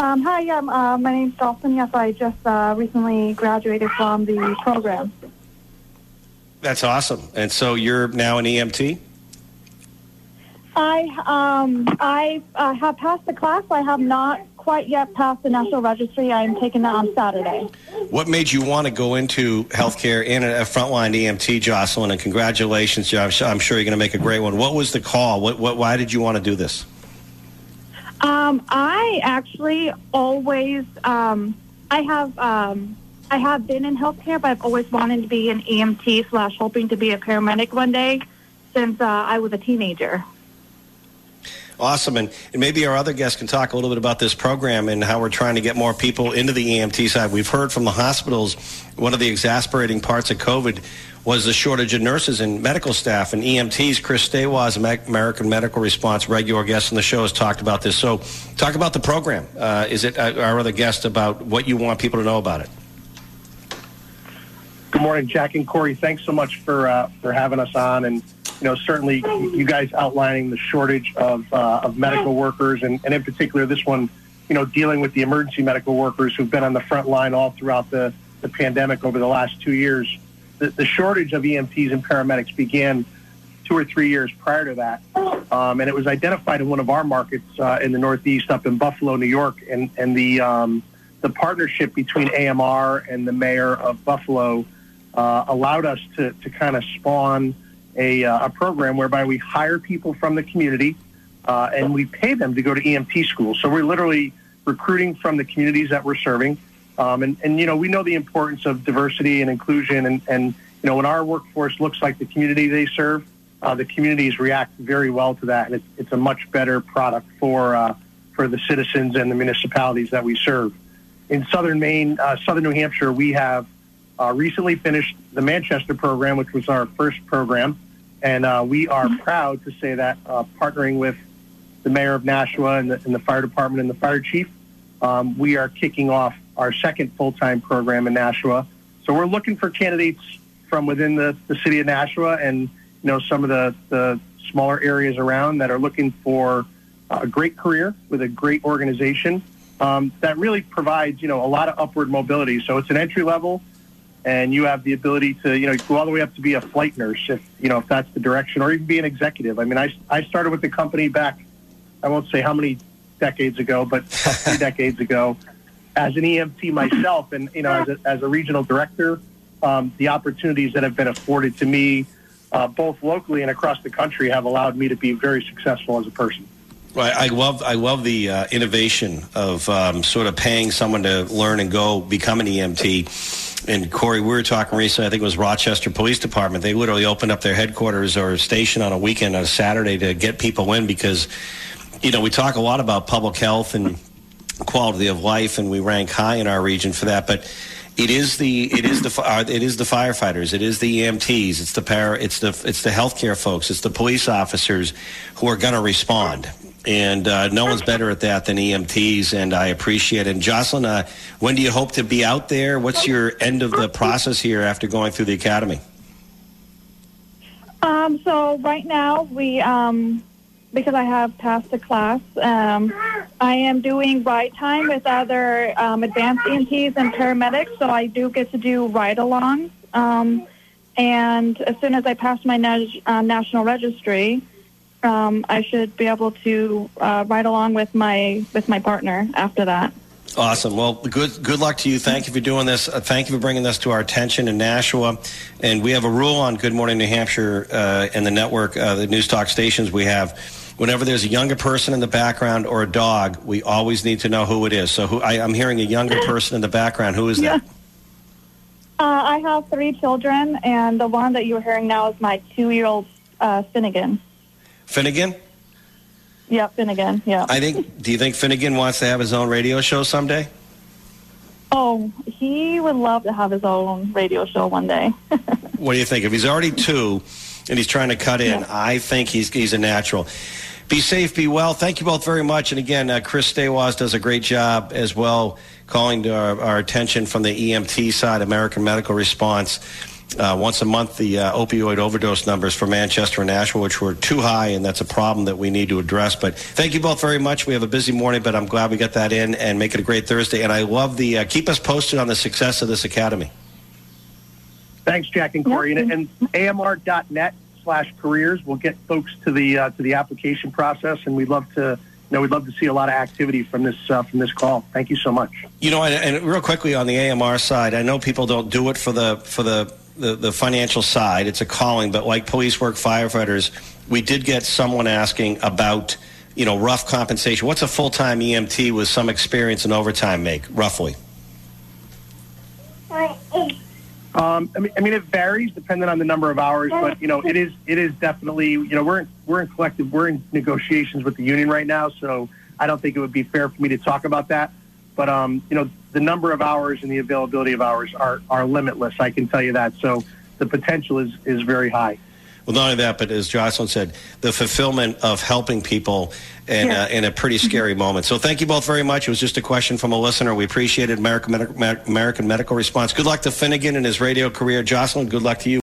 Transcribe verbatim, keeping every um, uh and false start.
Um, hi, um, uh, my name's Dawson. Yes, I just uh, recently graduated from the program. That's awesome. And so you're now an E M T? I um, I uh, have passed the class. I have not quite yet passed the National Registry. I'm taking that on Saturday. What made you want to go into healthcare and a frontline E M T, Jocelyn? And congratulations, I'm sure you're going to make a great one. What was the call? What, what, why did you want to do this? Um, I actually always, um, I have, um, I have been in healthcare, but I've always wanted to be an E M T slash hoping to be a paramedic one day since uh, I was a teenager. Awesome. And, and maybe our other guests can talk a little bit about this program and how we're trying to get more people into the E M T side. We've heard from the hospitals, one of the exasperating parts of COVID was the shortage of nurses and medical staff and E M Ts. Chris Staywas, American Medical Response, regular guest on the show, has talked about this. So talk about the program. Uh, is it uh, our other guest about what you want people to know about it? Good morning, Jack and Corey. Thanks so much for uh, for having us on. And, you know, certainly you guys outlining the shortage of uh, of medical workers and, and in particular this one, you know, dealing with the emergency medical workers who've been on the front line all throughout the, the pandemic over the last two years. The, the shortage of E M Ts and paramedics began two or three years prior to that. Um, and it was identified in one of our markets uh, in the Northeast up in Buffalo, New York. And, and the, um, the partnership between A M R and the mayor of Buffalo uh, allowed us to, to kind of spawn a, uh, a program whereby we hire people from the community uh, and we pay them to go to E M T school. So we're literally recruiting from the communities that we're serving. Um, and, and, you know, we know the importance of diversity and inclusion. And, and, you know, when our workforce looks like the community they serve, uh, the communities react very well to that. And it's, it's a much better product for uh, for the citizens and the municipalities that we serve. In southern Maine, uh, southern New Hampshire, we have uh, recently finished the Manchester program, which was our first program. And uh, we are proud to say that uh, partnering with the mayor of Nashua and the, and the fire department and the fire chief, um, we are kicking off our second full-time program in Nashua. So we're looking for candidates from within the, the city of Nashua and, you know, some of the, the smaller areas around that are looking for a great career with a great organization um, that really provides, you know, a lot of upward mobility. So it's an entry level and you have the ability to, you know, go all the way up to be a flight nurse if, you know, if that's the direction, or even be an executive. I mean, I, I started with the company back, I won't say how many decades ago, but three decades ago, as an E M T myself, and, you know, as a, as a regional director, um, the opportunities that have been afforded to me, uh, both locally and across the country, have allowed me to be very successful as a person. Well, I love I love the uh, innovation of um, sort of paying someone to learn and go become an E M T. And Corey, we were talking recently, I think it was Rochester Police Department. They literally opened up their headquarters or station on a weekend, on a Saturday, to get people in because, you know, we talk a lot about public health and quality of life, and we rank high in our region for that. But it is the it is the uh, it is the firefighters, it is the E M Ts, it's the para, it's the it's the healthcare folks, it's the police officers who are going to respond, and uh, no one's better at that than E M Ts. And I appreciate it. And Jocelyn, uh, when do you hope to be out there? What's your end of the process here after going through the academy? Um, so right now we. Um Because I have passed the class, um, I am doing ride time with other um, advanced E M Ts and paramedics, so I do get to do ride-alongs. Um, and as soon as I pass my na- uh, national registry, um, I should be able to uh, ride along with my with my partner after that. Awesome. Well, good good luck to you. Thank you for doing this. Uh, thank you for bringing this to our attention in Nashua. And we have a rule on Good Morning New Hampshire uh, and the network, uh, the News Talk stations we have. Whenever there's a younger person in the background or a dog, we always need to know who it is. So who, I, I'm hearing a younger person in the background. Who is that? Yeah. Uh, I have three children, and the one that you're hearing now is my two-year-old uh, Finnegan. Finnegan? Yeah, Finnegan, yeah. I think. Do you think Finnegan wants to have his own radio show someday? Oh, he would love to have his own radio show one day. What do you think? If he's already two and he's trying to cut in, yeah. I think he's he's a natural. Be safe, be well. Thank you both very much. And again, uh, Chris Staywas does a great job as well, calling to our, our attention from the E M T side, American Medical Response. uh, once a month the uh, opioid overdose numbers for Manchester and Nashua, which were too high, and that's a problem that we need to address. But thank you both very much. We have a busy morning, but I'm glad we got that in, and make it a great Thursday. And I love the uh, keep us posted on the success of this academy. Thanks, Jack and Corey. And, and A M R dot net slash careers will get folks to the uh, to the application process, and we'd love to. You know, we'd love to see a lot of activity from this uh, from this call. Thank you so much. You know, and, and real quickly on the A M R side, I know people don't do it for the for the, the, the financial side. It's a calling, but like police work, firefighters, we did get someone asking about, you know, rough compensation. What's a full-time E M T with some experience in overtime make, roughly? Um, I mean, I mean, it varies depending on the number of hours, but you know, it is it is definitely, you know, we're in, we're in collective, we're in negotiations with the union right now, so I don't think it would be fair for me to talk about that. But um, you know, the number of hours and the availability of hours are are limitless. I can tell you that. So the potential is is very high. Well, not only that, but as Jocelyn said, the fulfillment of helping people in, yeah. uh, in a pretty scary moment. So thank you both very much. It was just a question from a listener. We appreciated American, Medi- American Medical Response. Good luck to Finnegan in his radio career. Jocelyn, good luck to you.